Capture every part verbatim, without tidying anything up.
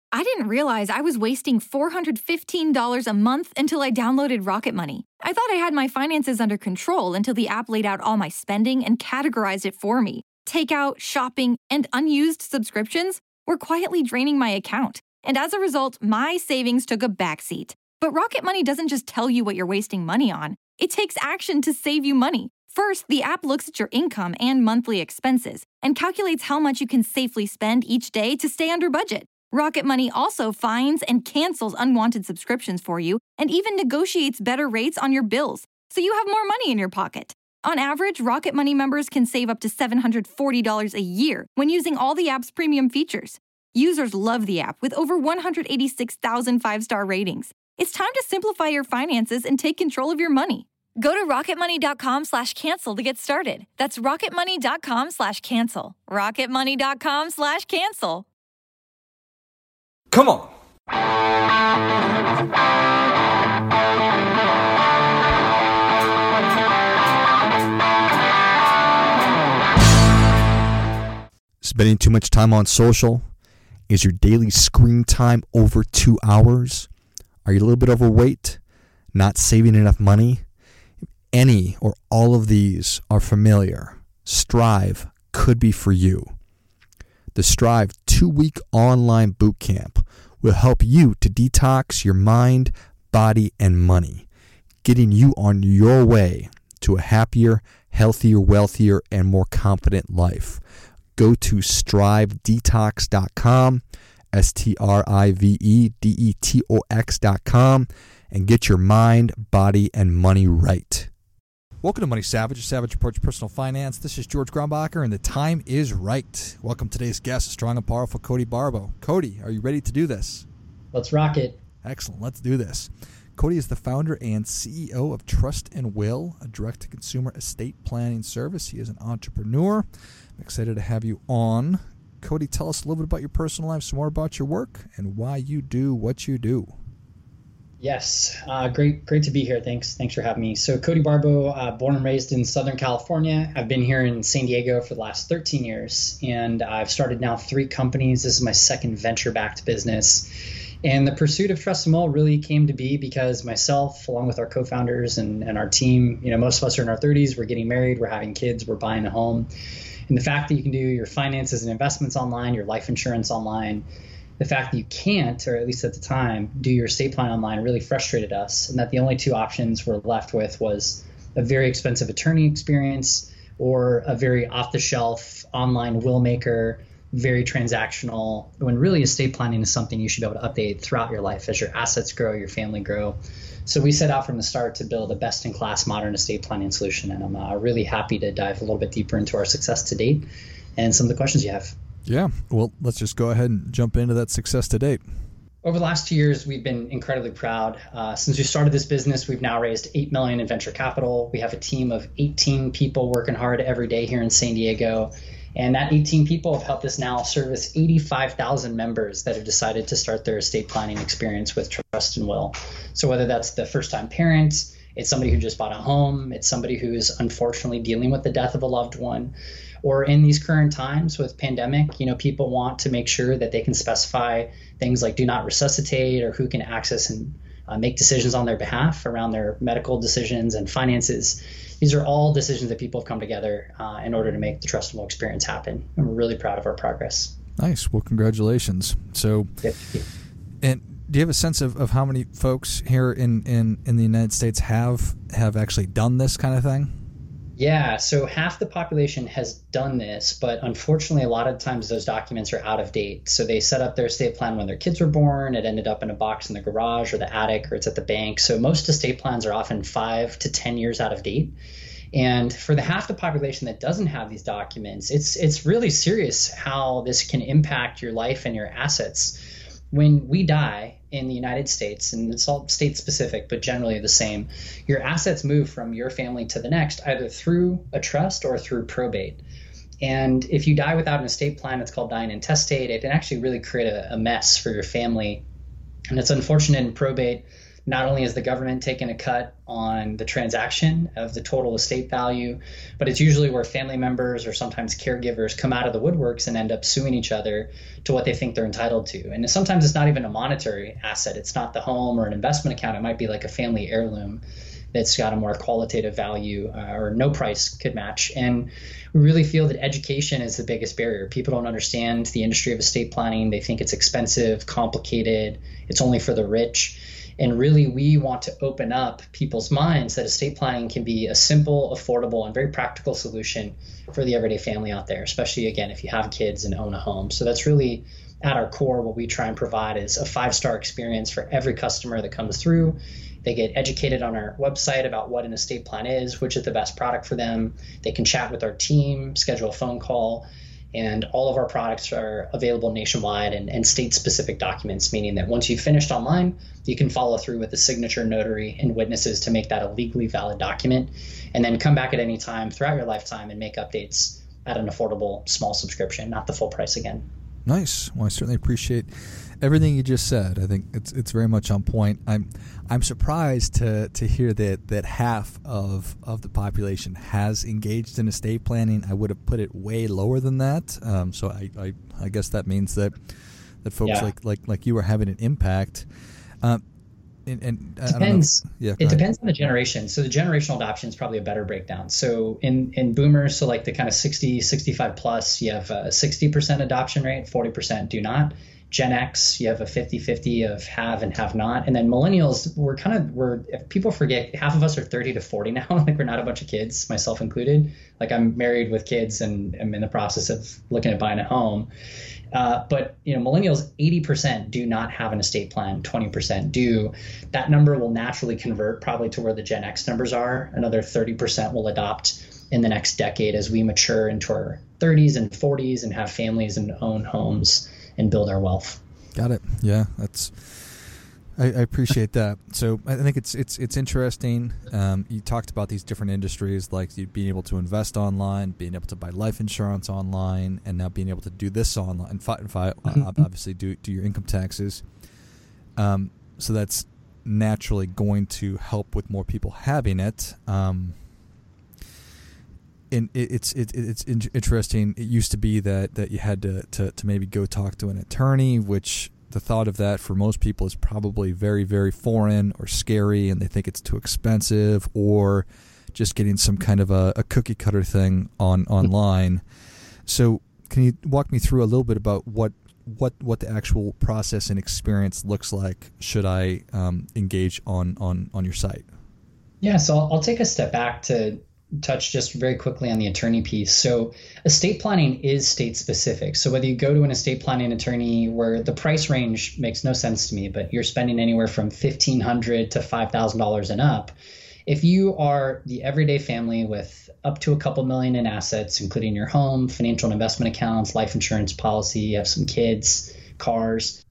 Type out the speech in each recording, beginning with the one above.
I didn't realize I was wasting four hundred fifteen dollars a month until I downloaded Rocket Money. I thought I had my finances under control until the app laid out all my spending and categorized it for me. Takeout, shopping, and unused subscriptions were quietly draining my account. And as a result, my savings took a backseat. But Rocket Money doesn't just tell you what you're wasting money on. It takes action to save you money. First, the app looks at your income and monthly expenses and calculates how much you can safely spend each day to stay under budget. Rocket Money also finds and cancels unwanted subscriptions for you and even negotiates better rates on your bills, so you have more money in your pocket. On average, Rocket Money members can save up to seven hundred forty dollars a year when using all the app's premium features. Users love the app with over one hundred eighty-six thousand five-star ratings. It's time to simplify your finances and take control of your money. Go to rocketmoney.com slash cancel to get started. That's rocketmoney.com slash cancel. rocketmoney.com slash cancel. Come on. Spending too much time on social? Is your daily screen time over two hours? Are you a little bit overweight? Not saving enough money? If any or all of these are familiar, Strive could be for you. The Strive two-week online bootcamp will help you to detox your mind, body, and money, getting you on your way to a happier, healthier, wealthier, and more confident life. Go to strive detox dot com, S T R I V E D E T O X dot com, and get your mind, body, and money right. Welcome to Money Savage, a savage approach to personal finance. This is George Grombacher, and the time is right. Welcome to today's guest, strong and powerful Cody Barbo. Cody, are you ready to do this? Let's rock it. Excellent. Let's do this. Cody is the founder and C E O of Trust and Will, a direct-to-consumer estate planning service. He is an entrepreneur. I'm excited to have you on. Cody, tell us a little bit about your personal life, some more about your work, and why you do what you do. Yes, uh, great, great to be here. Thanks, thanks for having me. So, Cody Barbo, uh, born and raised in Southern California. I've been here in San Diego for the last thirteen years, and I've started now three companies. This is my second venture-backed business, and the pursuit of Trust and Will really came to be because myself, along with our co-founders and, and our team, you know, most of us are in our thirties. We're getting married, we're having kids, we're buying a home, and the fact that you can do your finances and investments online, your life insurance online. The fact that you can't, or at least at the time, do your estate plan online really frustrated us, and that the only two options we're left with was a very expensive attorney experience or a very off-the-shelf online will maker, very transactional, when really estate planning is something you should be able to update throughout your life as your assets grow, your family grow. So we set out from the start to build a best-in-class modern estate planning solution, and I'm uh, really happy to dive a little bit deeper into our success to date and some of the questions you have. Yeah, well, let's just go ahead and jump into that success to date. Over the last two years, we've been incredibly proud. Uh, since we started this business, we've now raised eight million dollars in venture capital. We have a team of eighteen people working hard every day here in San Diego. And that eighteen people have helped us now service eighty-five thousand members that have decided to start their estate planning experience with Trust and Will. So whether that's the first-time parent, it's somebody who just bought a home, it's somebody who's unfortunately dealing with the death of a loved one, or in these current times with pandemic, you know, people want to make sure that they can specify things like do not resuscitate or who can access and uh, make decisions on their behalf around their medical decisions and finances. These are all decisions that people have come together uh, in order to make the Trust and Will experience happen. And we're really proud of our progress. Nice. Well, congratulations. So, Yep. and do you have a sense of, of how many folks here in, in, in the United States have have actually done this kind of thing? Yeah, so half the population has done this, but unfortunately, a lot of times those documents are out of date. So they set up their estate plan when their kids were born. It ended up in a box in the garage or the attic, or it's at the bank. So most estate plans are often five to ten years out of date. And for the half the population that doesn't have these documents, it's it's really serious how this can impact your life and your assets. When we die in the United States, and it's all state specific, but generally the same, your assets move from your family to the next, either through a trust or through probate. And if you die without an estate plan, it's called dying intestate. It can actually really create a, a mess for your family. And it's unfortunate in probate. not only is the government taking a cut on the transaction of the total estate value, but it's usually where family members or sometimes caregivers come out of the woodworks and end up suing each other to what they think they're entitled to. And sometimes it's not even a monetary asset. It's not the home or an investment account. It might be like a family heirloom that's got a more qualitative value uh, or no price could match. And we really feel that education is the biggest barrier. People don't understand the industry of estate planning. They think it's expensive, complicated, it's only for the rich. And really, we want to open up people's minds that estate planning can be a simple, affordable, and very practical solution for the everyday family out there, especially, again, if you have kids and own a home. So that's really at our core what we try and provide is a five-star experience for every customer that comes through. They get educated on our website about what an estate plan is, which is the best product for them. They can chat with our team, schedule a phone call, and all of our products are available nationwide and, and state-specific documents, meaning that once you've finished online, you can follow through with the signature, notary, and witnesses to make that a legally valid document, and then come back at any time throughout your lifetime and make updates at an affordable small subscription, not the full price again. Nice. Well, I certainly appreciate everything you just said. I think it's it's very much on point. I'm I'm surprised to to hear that that half of of the population has engaged in estate planning. I would have put it way lower than that. Um, so I, I I guess that means that that folks yeah. like like like you are having an impact. Um, and, and depends. I don't know. Yeah, it depends on the generation. So the generational adoption is probably a better breakdown. So in, in boomers, so like the kind of sixty, sixty-five plus, you have a sixty percent adoption rate, forty percent do not. Gen X, you have a fifty-fifty of have and have not. And then millennials, we're kind of, we're, if people forget, half of us are thirty to forty now. Like we're not a bunch of kids, myself included. Like I'm married with kids and I'm in the process of looking at buying a home. Uh, but, you know, millennials, eighty percent do not have an estate plan, twenty percent do. That number will naturally convert probably to where the Gen X numbers are. Another thirty percent will adopt in the next decade as we mature into our thirties and forties and have families and own homes and build our wealth. Got it. Yeah, that's. I, I appreciate that. So I think it's it's it's interesting. Um, you talked about these different industries, like you being able to invest online, being able to buy life insurance online, and now being able to do this online and, fi- and fi- obviously do do your income taxes. Um, so that's naturally going to help with more people having it. Um, And it, it's it, it's interesting. It used to be that, that you had to, to, to maybe go talk to an attorney, which the thought of that for most people is probably very, very foreign or scary, and they think it's too expensive, or just getting some kind of a, a cookie cutter thing on online. So can you walk me through a little bit about what what, what the actual process and experience looks like should I um, engage on, on, on your site? Yeah, so I'll, I'll take a step back to touch just very quickly on the attorney piece. So estate planning is state specific. So whether you go to an estate planning attorney where the price range makes no sense to me, but you're spending anywhere from fifteen hundred dollars to five thousand dollars and up, if you are the everyday family with up to a couple million in assets, including your home, financial and investment accounts, life insurance policy, you have some kids, cars,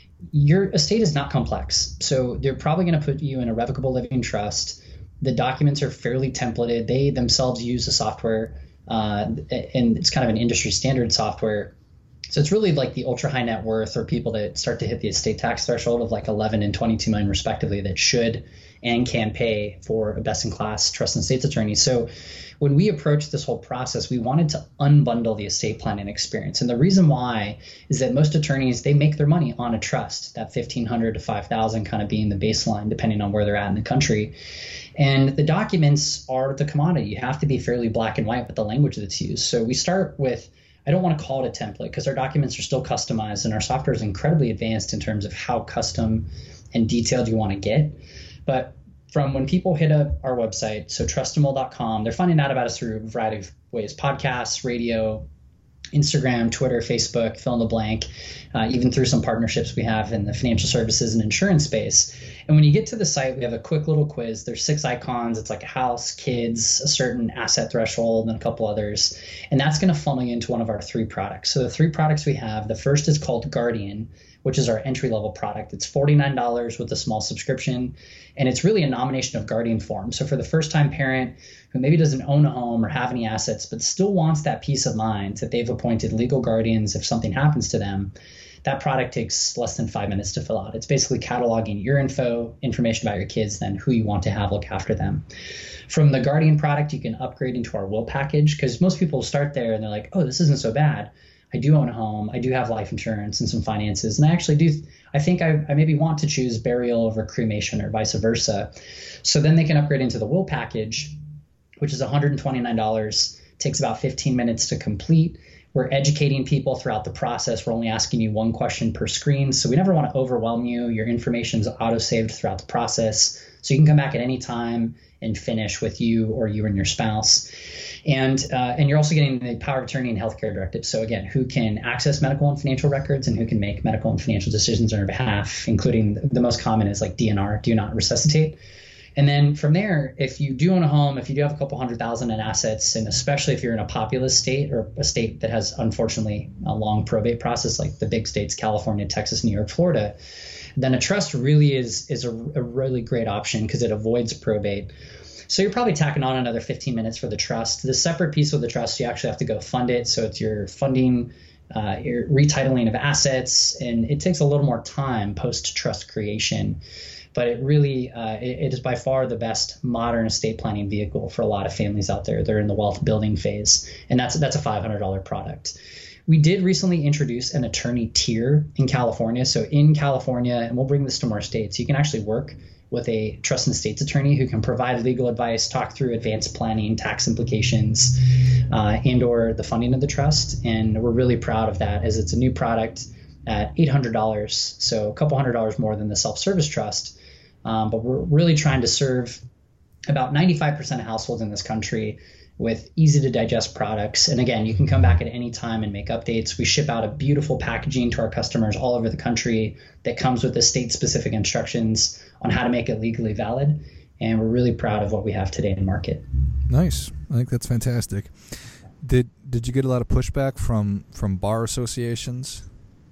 your estate is not complex. So they're probably going to put you in a revocable living trust. The documents are fairly templated. They themselves use the software, uh, and it's kind of an industry standard software. So it's really like the ultra high net worth or people that start to hit the estate tax threshold of like eleven and twenty-two million respectively that should and can pay for a best in class trust and estates attorney. So when we approached this whole process, we wanted to unbundle the estate planning experience. And the reason why is that most attorneys, they make their money on a trust, that fifteen hundred to five thousand kind of being the baseline, depending on where they're at in the country. And the documents are the commodity. You have to be fairly black and white with the language that's used. So we start with, I don't want to call it a template because our documents are still customized and our software is incredibly advanced in terms of how custom and detailed you want to get. But from when people hit up our website, so trustimul dot com, they're finding out about us through a variety of ways, podcasts, radio, Instagram, Twitter, Facebook, fill in the blank, uh, even through some partnerships we have in the financial services and insurance space. And when you get to the site, we have a quick little quiz. There's six icons. It's like a house, kids, a certain asset threshold, and a couple others. And that's going to funnel you into one of our three products. So the three products we have, the first is called Guardian, which is our entry-level product. It's forty-nine dollars with a small subscription, and it's really a nomination of guardian form. So for the first-time parent who maybe doesn't own a home or have any assets, but still wants that peace of mind that they've appointed legal guardians if something happens to them, that product takes less than five minutes to fill out. It's basically cataloging your info, information about your kids, then who you want to have look after them. From the Guardian product, you can upgrade into our will package, because most people start there and they're like, oh, this isn't so bad. I do own a home. I do have life insurance and some finances. And I actually do, I think I, I maybe want to choose burial over cremation or vice versa. So then they can upgrade into the will package, which is one hundred twenty-nine dollars. Takes about fifteen minutes to complete. We're educating people throughout the process. We're only asking you one question per screen. So we never want to overwhelm you. Your information is auto-saved throughout the process. So you can come back at any time and finish with you or you and your spouse. And uh, and you're also getting the power of attorney and healthcare directive. So again, who can access medical and financial records and who can make medical and financial decisions on your behalf, including the most common is like D N R, do not resuscitate. And then from there, if you do own a home, if you do have a couple hundred thousand in assets, and especially if you're in a populous state or a state that has, unfortunately, a long probate process like the big states, California, Texas, New York, Florida, then a trust really is is a, a really great option because it avoids probate. So you're probably tacking on another fifteen minutes for the trust. The separate piece of the trust, you actually have to go fund it. So it's your funding, uh, your retitling of assets, and it takes a little more time post-trust creation. But it really, uh, it, it is by far the best modern estate planning vehicle for a lot of families out there. They're in the wealth building phase, and that's that's a five hundred dollars product. We did recently introduce an attorney tier in California. So in California, and we'll bring this to more states, you can actually work with a trust and estates attorney who can provide legal advice, talk through advanced planning, tax implications, uh, and or the funding of the trust. And we're really proud of that as it's a new product at eight hundred dollars, so a couple hundred dollars more than the self-service trust. Um, but we're really trying to serve about ninety-five percent of households in this country with easy to digest products. And again, you can come back at any time and make updates. We ship out a beautiful packaging to our customers all over the country that comes with the state-specific instructions on how to make it legally valid. And we're really proud of what we have today in market. Nice. I think that's fantastic. Did did you get a lot of pushback from, from bar associations?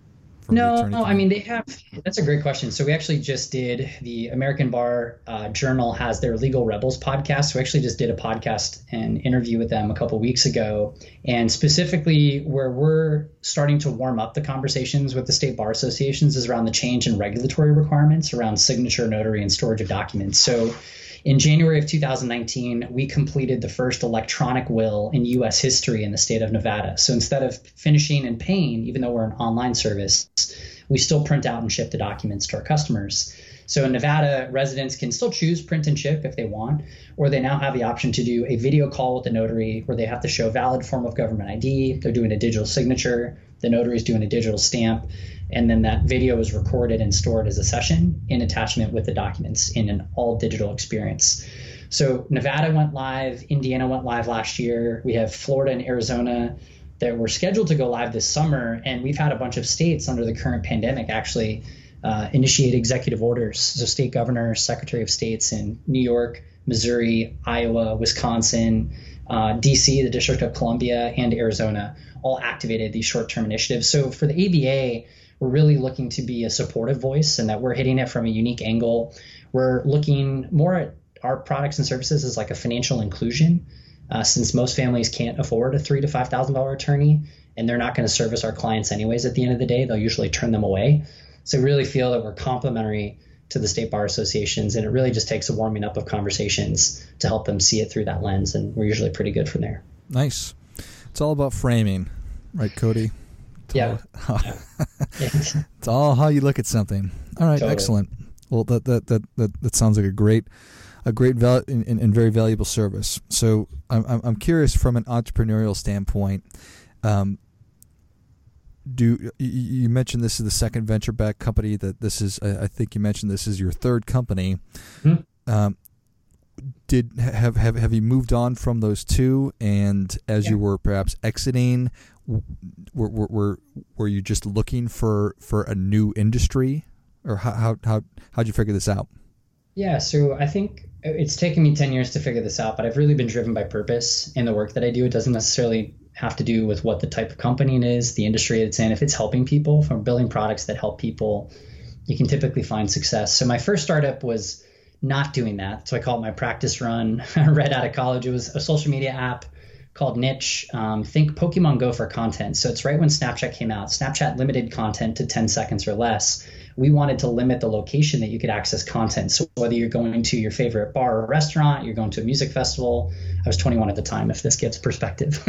No, no, I mean, they have, that's a great question. So we actually just did, the American Bar uh, Journal has their Legal Rebels podcast. So we actually just did a podcast and interview with them a couple weeks ago. And specifically where we're starting to warm up the conversations with the state bar associations is around the change in regulatory requirements around signature, notary, and storage of documents. So in January of two thousand nineteen, we completed the first electronic will in U S history in the state of Nevada. So instead of finishing and paying, even though we're an online service, we still print out and ship the documents to our customers. So in Nevada, residents can still choose print and ship if they want, or they now have the option to do a video call with the notary where they have to show valid form of government I D. They're doing a digital signature. The notary is doing a digital stamp. And then that video is recorded and stored as a session in attachment with the documents in an all digital experience. So Nevada went live, Indiana went live last year. We have Florida and Arizona that were scheduled to go live this summer. And we've had a bunch of states under the current pandemic actually uh, initiate executive orders. So state governors, secretary of states in New York, Missouri, Iowa, Wisconsin, uh, D C, the District of Columbia, and Arizona all activated these short-term initiatives. So for the A B A, we're really looking to be a supportive voice and that we're hitting it from a unique angle. We're looking more at our products and services as like a financial inclusion, uh, since most families can't afford a three thousand to five thousand dollars attorney, and they're not going to service our clients anyways at the end of the day. They'll usually turn them away. So really feel that we're complementary to the state bar associations, and it really just takes a warming up of conversations to help them see it through that lens, and we're usually pretty good from there. Nice. It's all about framing, right, Cody? It's yeah. All, yeah. It's all how you look at something. All right, totally. Excellent. Well, that that that that, that sounds like a great, a great val- and, and very valuable service. So I'm I'm curious from an entrepreneurial standpoint. Um, do you mentioned this is the second venture-backed company that this is? I think you mentioned this is your third company. Mm-hmm. Um, Did have have have you moved on from those two? And as yeah. you were perhaps exiting, were were were, were you just looking for, for a new industry, or how how how how'd you figure this out? Yeah, so I think it's taken me ten years to figure this out, but I've really been driven by purpose in the work that I do. It doesn't necessarily have to do with what the type of company it is, the industry it's in. If it's helping people, from building products that help people, you can typically find success. So my first startup was not doing that. So I call it my practice run. Right out of college. It was a social media app called Niche. Um, think Pokemon Go for content. So it's right when Snapchat came out. Snapchat limited content to ten seconds or less. We wanted to limit the location that you could access content. So whether you're going to your favorite bar or restaurant, you're going to a music festival. I was twenty-one at the time, if this gives perspective.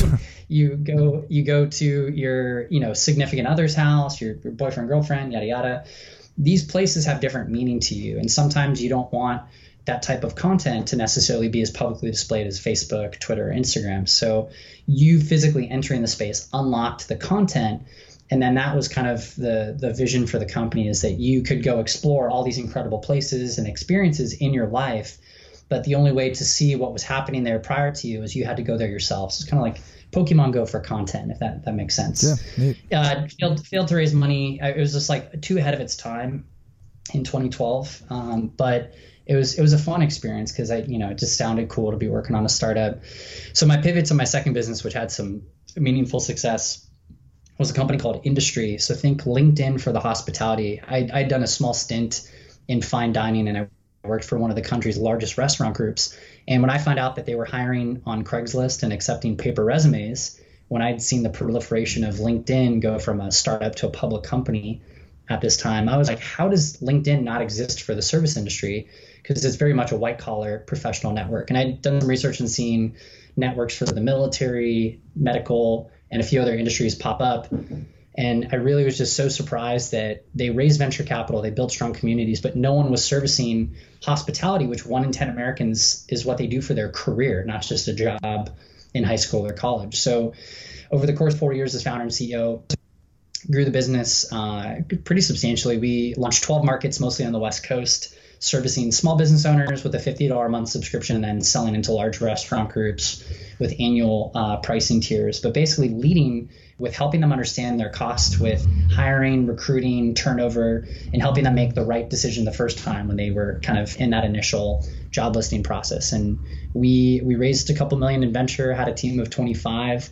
you go you go to your you know significant other's house, your, your boyfriend, girlfriend, yada yada. These places have different meaning to you, and sometimes you don't want that type of content to necessarily be as publicly displayed as Facebook, Twitter, Instagram. So you physically entering the space unlocked the content. And then that was kind of the the vision for the company, is that you could go explore all these incredible places and experiences in your life. But the only way to see what was happening there prior to you is you had to go there yourself. So it's kind of like Pokemon Go for content, if that, that makes sense. Yeah, uh, failed, failed to raise money. It was just like too ahead of its time in twenty twelve. Um, but it was it was a fun experience because I you know it just sounded cool to be working on a startup. So my pivot to my second business, which had some meaningful success, was a company called Industry. So think LinkedIn for the hospitality. I, I'd done a small stint in fine dining, and I worked for one of the country's largest restaurant groups. And when I found out that they were hiring on Craigslist and accepting paper resumes, when I'd seen the proliferation of LinkedIn go from a startup to a public company at this time, I was like, how does LinkedIn not exist for the service industry? Because it's very much a white collar professional network. And I'd done some research and seen networks for the military, medical, and a few other industries pop up. And I really was just so surprised that they raised venture capital, they built strong communities, but no one was servicing hospitality, which one in ten Americans is what they do for their career, not just a job in high school or college. So over the course of four years as founder and C E O, grew the business uh, pretty substantially. We launched twelve markets, mostly on the West Coast, servicing small business owners with a fifty dollars a month subscription, and then selling into large restaurant groups with annual uh, pricing tiers, but basically leading with helping them understand their cost with hiring, recruiting, turnover, and helping them make the right decision the first time when they were kind of in that initial job listing process. And we we raised a couple million in venture, had a team of twenty-five.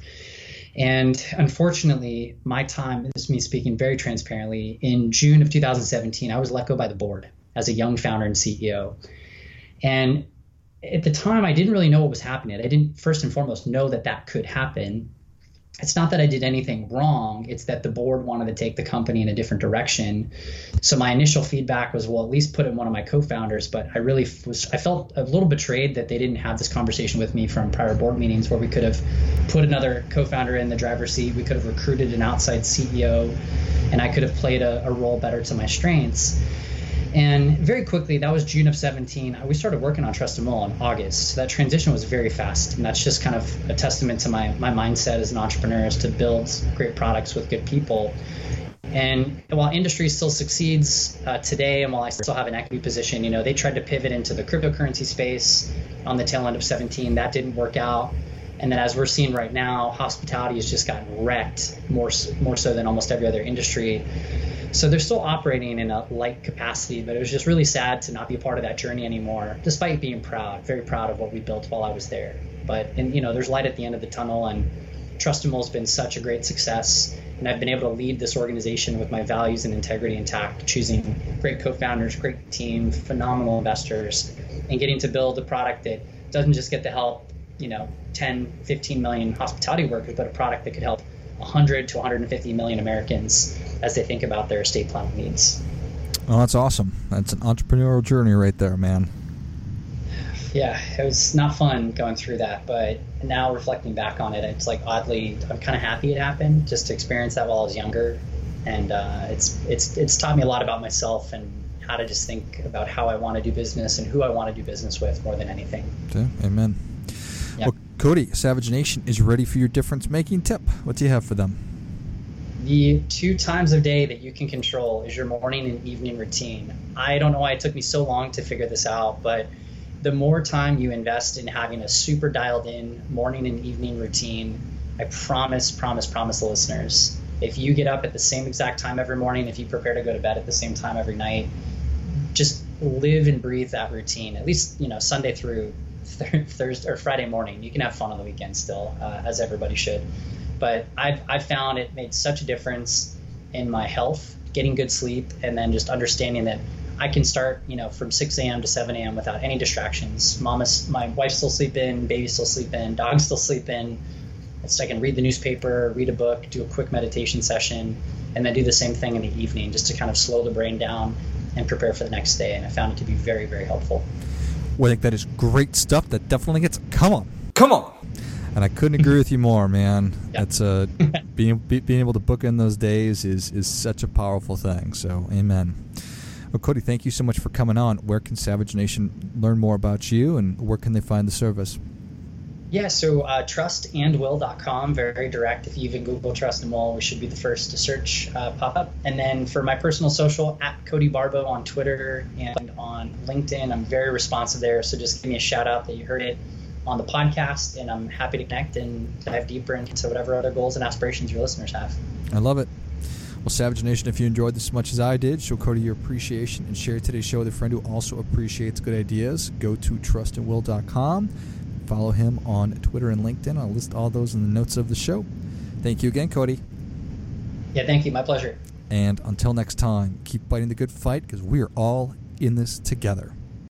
And unfortunately, my time, this is me speaking very transparently, in June of two thousand seventeen, I was let go by the board as a young founder and C E O. And at the time, I didn't really know what was happening. I didn't, first and foremost, know that that could happen. It's not that I did anything wrong. It's that the board wanted to take the company in a different direction. So my initial feedback was, well, at least put in one of my co-founders. But I really was, I felt a little betrayed that they didn't have this conversation with me from prior board meetings, where we could have put another co-founder in the driver's seat. We could have recruited an outside C E O, and I could have played a, a role better to my strengths. And very quickly, that was June of seventeen, we started working on Trust and Mull in August. So that transition was very fast. And that's just kind of a testament to my, my mindset as an entrepreneur, is to build great products with good people. And while Industry still succeeds uh, today, and while I still have an equity position, you know, they tried to pivot into the cryptocurrency space on the tail end of seventeen. That didn't work out. And then as we're seeing right now, hospitality has just gotten wrecked more, more so than almost every other industry. So they're still operating in a light capacity, but it was just really sad to not be a part of that journey anymore, despite being proud, very proud of what we built while I was there. But, and, you know, there's light at the end of the tunnel, and Trust and Mull has been such a great success. And I've been able to lead this organization with my values and integrity intact, choosing great co-founders, great team, phenomenal investors, and getting to build a product that doesn't just get to help, you know, ten, fifteen million hospitality workers, but a product that could help one hundred to one hundred fifty million Americans as they think about their estate planning needs. Oh, that's awesome. That's an entrepreneurial journey right there, man. Yeah, it was not fun going through that, but now reflecting back on it, it's like oddly, I'm kind of happy it happened, just to experience that while I was younger. And uh, it's it's it's taught me a lot about myself and how to just think about how I want to do business and who I want to do business with more than anything. Okay, amen. Yeah. Well, Cody, Savage Nation is ready for your difference-making tip. What do you have for them? The two times of day that you can control is your morning and evening routine. I don't know why it took me so long to figure this out, but the more time you invest in having a super dialed in morning and evening routine, I promise, promise, promise the listeners, if you get up at the same exact time every morning, if you prepare to go to bed at the same time every night, just live and breathe that routine, at least, you know, Sunday through th- Thursday or Friday morning. You can have fun on the weekend still, uh, as everybody should. But I've, I've found it made such a difference in my health, getting good sleep, and then just understanding that I can start, you know, from six a.m. to seven a.m. without any distractions. Mama's, my wife's still sleeping, baby's still sleeping, dog's still sleeping. So I can read the newspaper, read a book, do a quick meditation session, and then do the same thing in the evening just to kind of slow the brain down and prepare for the next day. And I found it to be very, very helpful. Well, I think that is great stuff. That definitely gets, come on. Come on. And I couldn't agree with you more, man. Yeah. That's uh, being be, being able to book in those days is is such a powerful thing. So, amen. Well, Cody, thank you so much for coming on. Where can Savage Nation learn more about you, and where can they find the service? Yeah, so uh, trust and will dot com, very direct. If you even Google Trust and Will, we should be the first to search uh, pop up. And then for my personal social, at Cody Barbo on Twitter and on LinkedIn, I'm very responsive there. So just give me a shout out that you heard it on the podcast, and I'm happy to connect and dive deeper into whatever other goals and aspirations your listeners have. I love it. Well, Savage Nation, if you enjoyed this as much as I did, show Cody your appreciation and share today's show with a friend who also appreciates good ideas. Go to trust and will dot com. Follow him on Twitter and LinkedIn. I'll list all those in the notes of the show. Thank you again, Cody. Yeah, thank you. My pleasure. And until next time, keep fighting the good fight, because we are all in this together.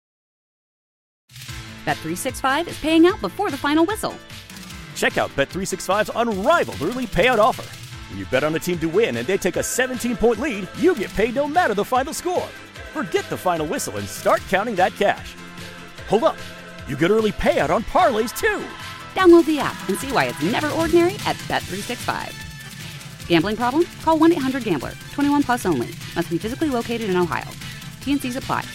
Bet three sixty-five is paying out before the final whistle. Check out Bet three sixty-five's unrivaled early payout offer. When you bet on a team to win and they take a seventeen-point lead, you get paid no matter the final score. Forget the final whistle and start counting that cash. Hold up. You get early payout on parlays, too. Download the app and see why it's never ordinary at Bet three sixty-five. Gambling problem? Call one eight hundred gambler. twenty-one plus only. Must be physically located in Ohio. T and Cs apply.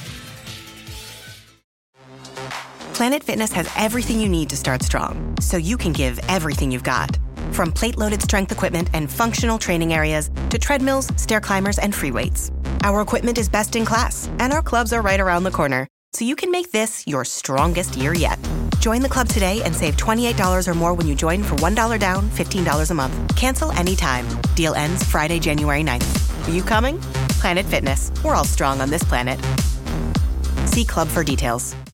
Planet Fitness has everything you need to start strong, so you can give everything you've got. From plate-loaded strength equipment and functional training areas to treadmills, stair climbers, and free weights. Our equipment is best in class, and our clubs are right around the corner, so you can make this your strongest year yet. Join the club today and save twenty-eight dollars or more when you join for one dollar down, fifteen dollars a month. Cancel anytime. Deal ends Friday, January ninth. Are you coming? Planet Fitness. We're all strong on this planet. See club for details.